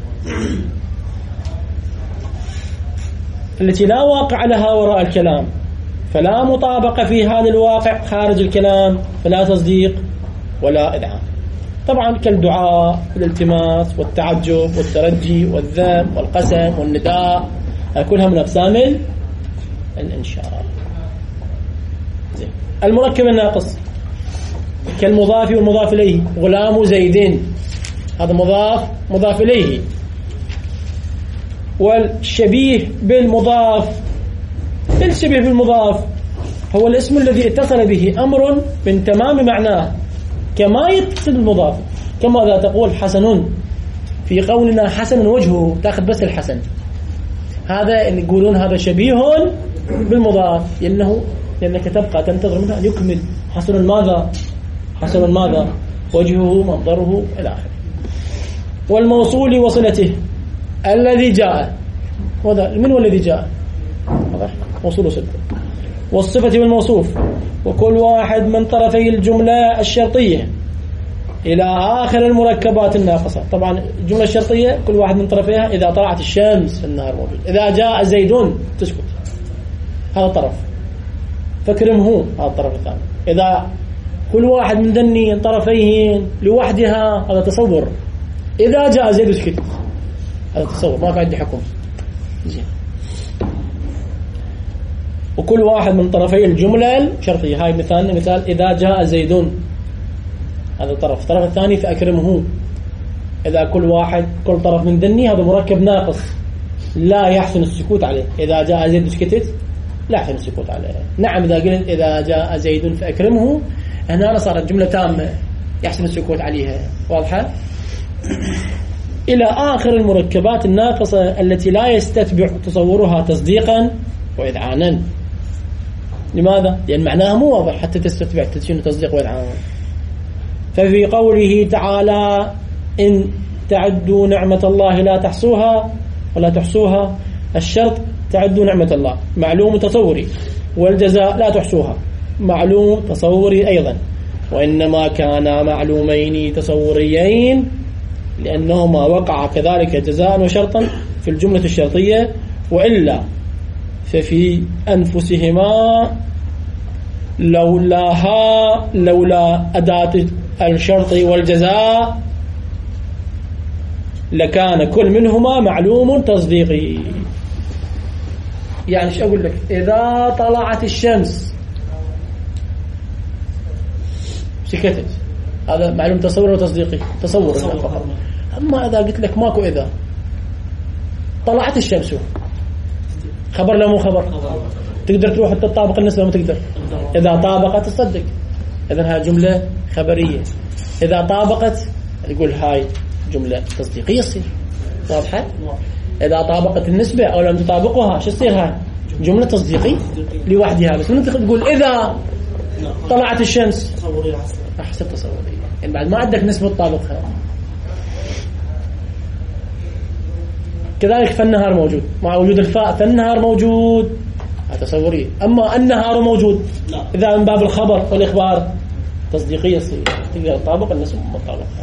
التي لا واقع لها وراء الكلام فلا مطابقة في هذا الواقع خارج الكلام، فلا تصديق ولا إذعان. طبعا كالدعاء والالتماس والتعجب والترجي والذم والقسم والنداء، كلها من أقسام الإنشاء. المركب الناقص كالمضاف والمضاف إليه. غلام زيد، هذا مضاف إليه. والشبيه بالمضاف، الشبيه بالمضاف هو الاسم الذي اتصل به أمر من تمام معناه كما يتصل المضاف. كما إذا تقول حسن، في قولنا حسن وجهه تأخذ بس الحسن، هذا اللي يقولون هذا شبيه بالمضاف، لأنك تبقى تنتظر منه أن يكمل. حسن ماذا وجهه منظره إلى آخره. والموصول وصلته الذي جاء، من هو الذي جاء؟ موصول ستة. والصفة والموصوف، وكل واحد من طرفي الجملة الشرطية إلى آخر المركبات الناقصة. طبعا الجملة الشرطية كل واحد من طرفيها إذا طلعت الشمس النهار موجود، إذا جاء زيدون تسكت، هذا طرف. فاكرمه، هذا الطرف الثاني. إذا كل واحد من ذني طرفيه لوحدها، هذا تصور. إذا جاء زيد سكت، هذا تصور، ما في عندي حكم. زين. وكل واحد من طرفي الجملة الشرطية، هاي مثال إذا جاء زيدون، هذا طرف. الطرف الثاني فأكرمه، إذا كل طرف من ذني، هذا مركب ناقص لا يحسن السكوت عليه. إذا جاء زيد سكتت، لا يحسن السكوت عليه. نعم إذا قلت إذا جاء زيد فأكرمه، هنا صارت جملة تامة يحسن السكوت عليها. واضحة؟ إلى آخر المركبات الناقصة التي لا يستتبع تصورها تصديقا وإذعانا. لماذا؟ لأن معناها مو واضح حتى تستتبع شنو تصديق وإذعان. ففي قوله تعالى إن تعدوا نعمة الله لا تحصوها ولا تحصوها، الشرط تعدوا نعمة الله معلوم تصوري، والجزاء لا تحصوها معلوم تصوري أيضا، وإنما كانا معلومين تصوريين لأنهما وقع كذلك جزاء وشرطا في الجملة الشرطية، وإلا ففي أنفسهما لولا أداة الشرط والجزاء لكان كل منهما معلوم تصديقي. يعني ايش أقول لك؟ إذا طلعت الشمس سكتت، هذا معلوم تصور وتصديقي، تصور فقط. أما إذا قلت لك ماكو إذا طلعت الشمس، خبر لا مو خبر؟ تقدر تروح تطابق النسبة ما تقدر؟ إذا طابقت تصدق، إذن هاي جملة خبرية. إذا طابقت يقول هاي جملة تصديقية يصير. واضحة؟ إذا طابقت النسبة أو لم تطابقها شو يصير؟ هاي جملة تصديقية لوحدها. بس من تقول إذا طلعت الشمس أحسب تصورية، يعني بعد ما عندك نسبة تطابقها. كذلك فالنهار موجود، مع وجود الفاء فالنهار موجود، تصورية. أما النهار موجود إذا من باب الخبر والإخبار تصديقية يصير، تقدر تطابق النسبة مطابقها.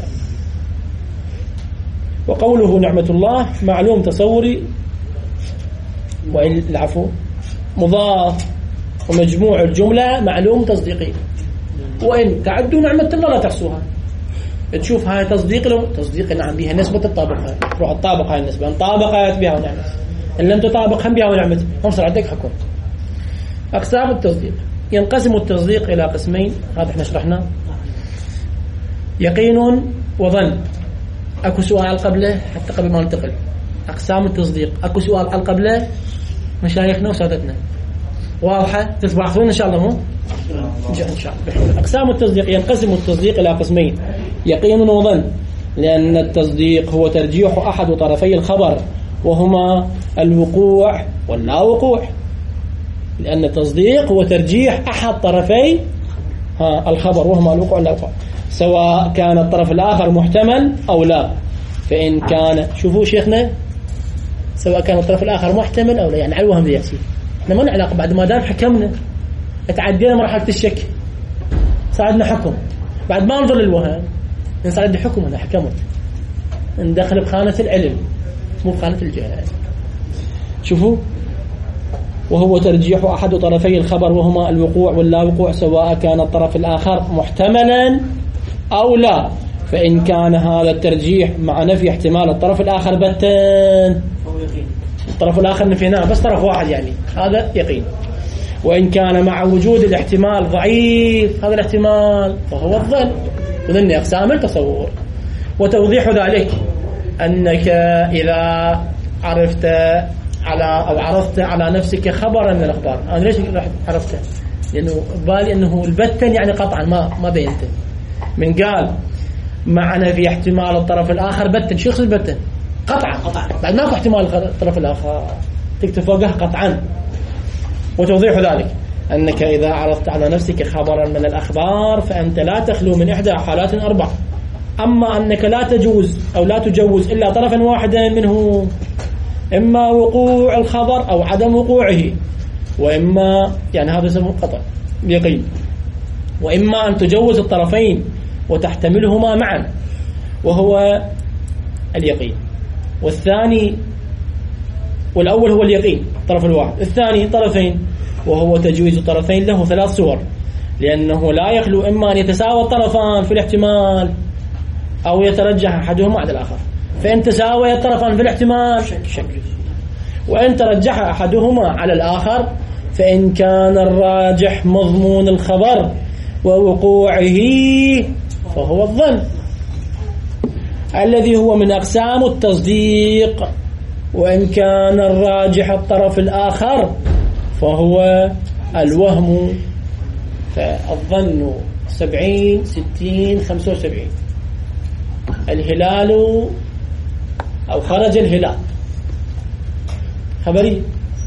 وقوله نعمة الله معلوم تصوري، والعفو مضاف، ومجموع الجملة معلوم تصديقي. وإن تعدوا نعمة الله لا تحصوها. تشوف هاي تصديق، لو تصديق نعم بها نسبة تطابقها، تروح تطابق هاي النسبة، ان طابقت بها ونعمة، ان لم تطابق هم بها ونعمة، هم صار عندك حكم. أقسام التصديق: ينقسم التصديق إلى قسمين، هذا احنا شرحناه، يقين وظن. اكو سؤال قبله حتى قبل ما ننتقل أقسام التصديق، اكو سؤال على قبله مشايخنا وسادتنا، واضحة؟ تتبعثون إن شاء الله مو؟ إن شاء الله. أقسام التصديق: ينقسم التصديق إلى قسمين، يقين وظن، لأن التصديق هو ترجيح أحد طرفي الخبر وهما الوقوع واللا وقوع. لأن التصديق هو ترجيح أحد طرفي الخبر وهما الوقوع واللا وقوع، سواء كان الطرف الآخر محتمل أو لا. فإن كان، شوفوا شيخنا، سواء كان الطرف الآخر محتمل أو لا، يعني على الوهم ذي يأتي. احنا ما نعلاقة بعد ما دام حكمنا، اتعدينا مرحلة الشك، صار عندنا حكم، بعد ما نظل الوهم صار عندي حكم. أنا حكمت، ندخل بخانة العلم مو بخانة الجهل. شوفوا، وهو ترجيح أحد طرفي الخبر وهما الوقوع واللا وقوع، سواء كان الطرف الآخر محتملا أو لا. فإن كان هذا الترجيح مع نفي احتمال الطرف الآخر بتان، الطرف الآخر نفيناه بس طرف واحد، يعني هذا يقين. وإن كان مع وجود الاحتمال ضعيف هذا الاحتمال فهو الظن. وذن أقسام التصور. وتوضيح ذلك أنك إذا عرفت على نفسك خبرا من الأخبار. أنا ليش عرفته؟ لأنه بالي أنه البتن يعني قطعا ما بينته. من قال معنا في احتمال الطرف الآخر بتن، شو يقصد بتن؟ قطعا بعد ماكو احتمال الطرف الآخر تكتب فوقه قطعا. وتوضيح ذلك أنك إذا عرضت على نفسك خبرا من الأخبار فأنت لا تخلو من إحدى حالات أربع: أما أنك لا تجوز أو لا تجوز إلا طرفا واحدا منه، إما وقوع الخبر أو عدم وقوعه، وإما يعني هذا اسمه قطع يقين، وإما أن تجوز الطرفين وتحتملهما معا وهو اليقين. والثاني والأول هو اليقين الطرف الواحد، الثاني طرفين وهو تجويز الطرفين. له 3 صور، لأنه لا يخلو إما أن يتساوى الطرفان في الاحتمال أو يترجح أحدهما على الآخر. فإن تساوي الطرفان في الاحتمال شك، وإن ترجح أحدهما على الآخر فإن كان الراجح مضمون الخبر ووقوعه فهو الظن الذي هو من أقسام التصديق، وإن كان الراجح الطرف الآخر فهو الوهم. فالظن 70 60 75. الهلال أو خرج الهلال خبري،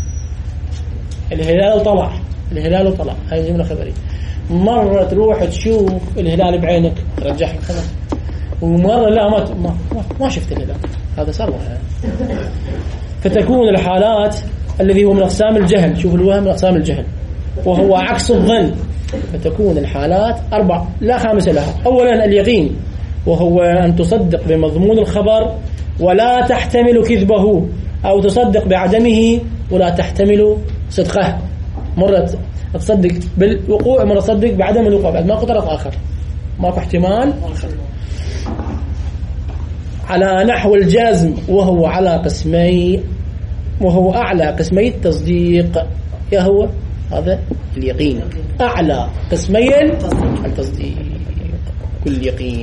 الهلال طلع، الهلال طلع، هاي جملة خبرية. مرة تروح تشوف الهلال بعينك ترجح الخبر، ومرة لا ما شفت الهلال، هذا صار وهم. فتكون الحالات الذي هو من أقسام الجهل، شوف الوهم من أقسام الجهل وهو عكس الظن، فتكون الحالات 4 لا 5 لها. أولا اليقين، وهو أن تصدق بمضمون الخبر ولا تحتمل كذبه، أو تصدق بعدمه ولا تحتمل صدقه. مرة تصدق بالوقوع، مرة تصدق بعدم الوقوع، بعد ماكو طرف آخر، ماكو احتمال آخر. على نحو الجزم، وهو على قسمي، وهو أعلى قسمي التصديق. يا هو هذا اليقين، أعلى قسمي التصديق كل يقين.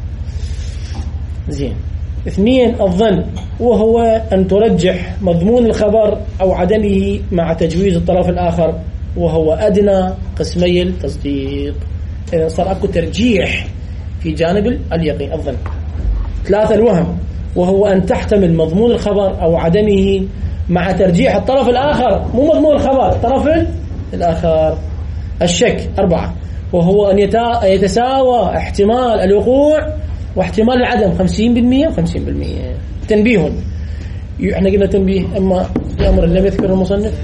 زين. 2 الظن، وهو أن ترجح مضمون الخبر أو عدمه مع تجويز الطرف الآخر، وهو أدنى قسمي التصديق. إذا صار أكو ترجيح في جانب اليقين الظن. 3 الوهم، وهو أن تحتمل مضمون الخبر أو عدمه مع ترجيح الطرف الآخر، مو مضمون الخبر، الطرف الآخر. الشك 4، وهو أن يتساوى احتمال الوقوع واحتمال العدم 50% و50%. تنبيه، احنا قلنا تنبيه اما في امر لم يذكره المصنف.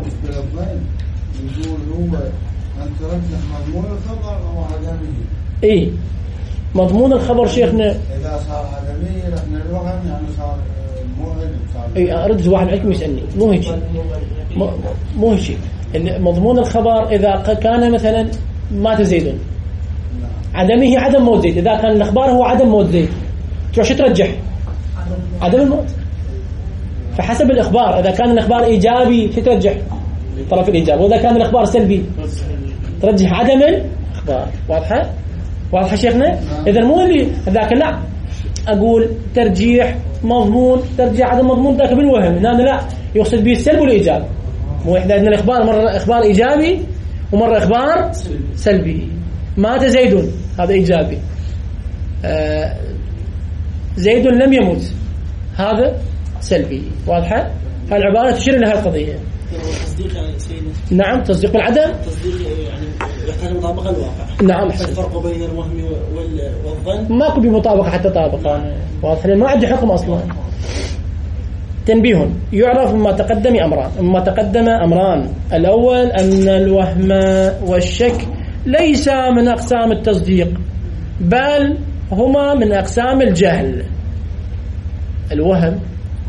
يقول هو ان ترجح مضمون الخبر او عدمه. اي مضمون الخبر شيخنا اذا صار عدمي احنا الوهم يعني صار مو صار. اي ارد واحد عليكم يسالني، مو هيك مو هيك. مضمون الخبر اذا كان مثلا مات زيد، عدمه عدم موت زيد. إذا كان الإخبار هو عدم موت زيد، تروح شو ترجح؟ عدم الموت. فحسب الإخبار، إذا كان الإخبار إيجابي شو ترجح؟ طرف الإيجاب. وإذا كان الإخبار سلبي ترجح عدم الإخبار. واضحة شيخنا؟ إذا مو اللي ذاك لا أقول ترجيح مضمون، ترجيح عدم مضمون، ذاك بالوهم. هنا لا يقصد به السلب والإيجاب. مو إحنا عندنا الإخبار مرة إخبار إيجابي ومرة إخبار سلبي. مات زيد هذا إيجابي، زيد لم يمت هذا سلبي. واضحة؟ هالعبارة تشير إلى هالقضية. تصديق يعني سيدنا. نعم تصديق بالعدم. تصديق يعني يحتاج مطابقة الواقع. نعم. الفرق بين الوهم والظن ماكو بمطابقة حتى طابقة. واضح؟ لأن ما عندي حكم أصلا. تنبيه، يعرف مما تقدم أمران. مما تقدم أمران، الأول أن الوهم والشك ليس من أقسام التصديق، بل هما من أقسام الجهل. الوهم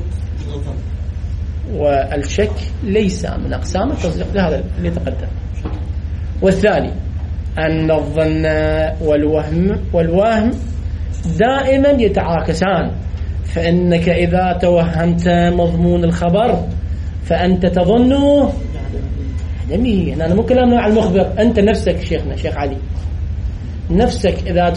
والشك ليس من أقسام التصديق، لهذا اللي تقدم. والثاني أن الظن والوهم دائما يتعاكسان، فإنك إذا توهمت مضمون الخبر فأنت تظنه عدمي. أنا مو كلامنا على المخبر، أنت نفسك شيخنا شيخ علي نفسك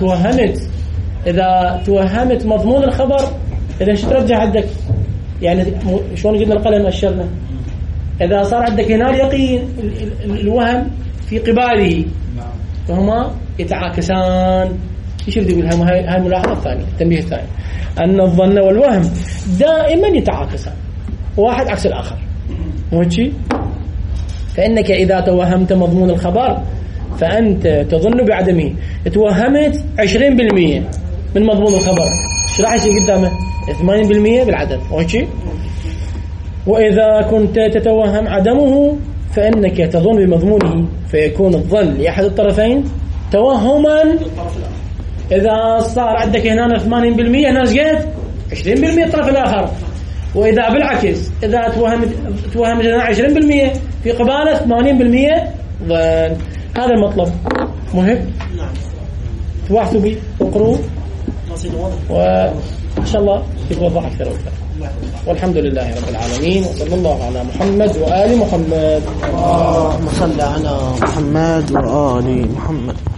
إذا توهمت مضمون الخبر، إذا شو ترجع عندك؟ يعني شلون قلنا القلم أشرنا، إذا صار عندك هنا اليقين الوهم في قباله فهما يتعاكسان. ايش يريد يقول؟ هاي الملاحظة الثانية، التنبيه الثاني، أن الظن والوهم دائما يتعاكسان، واحد عكس الآخر. مو هيك؟ فإنك إذا توهمت مضمون الخبر فأنت تظن بعدمه. توهمت 20%، من مضمون الخبر، ايش راح يصير قدامه؟ 80% بالعدم، وهيك. وإذا كنت تتوهم عدمه فإنك تظن بمضمونه، فيكون الظن لأحد الطرفين توهما. إذا صار عندك هنا 80% هنا قد 20% الطرف الآخر، وإذا بالعكس إذا توهمت هنا 20% في قبالة 80% ظن. هذا المطلب مهم، تبحثوا به وقروا، وإن شاء الله يتوضح أكثر وأكثر. والحمد لله رب العالمين، وصلى الله على محمد وآل محمد. اللهم صل على محمد وآل محمد.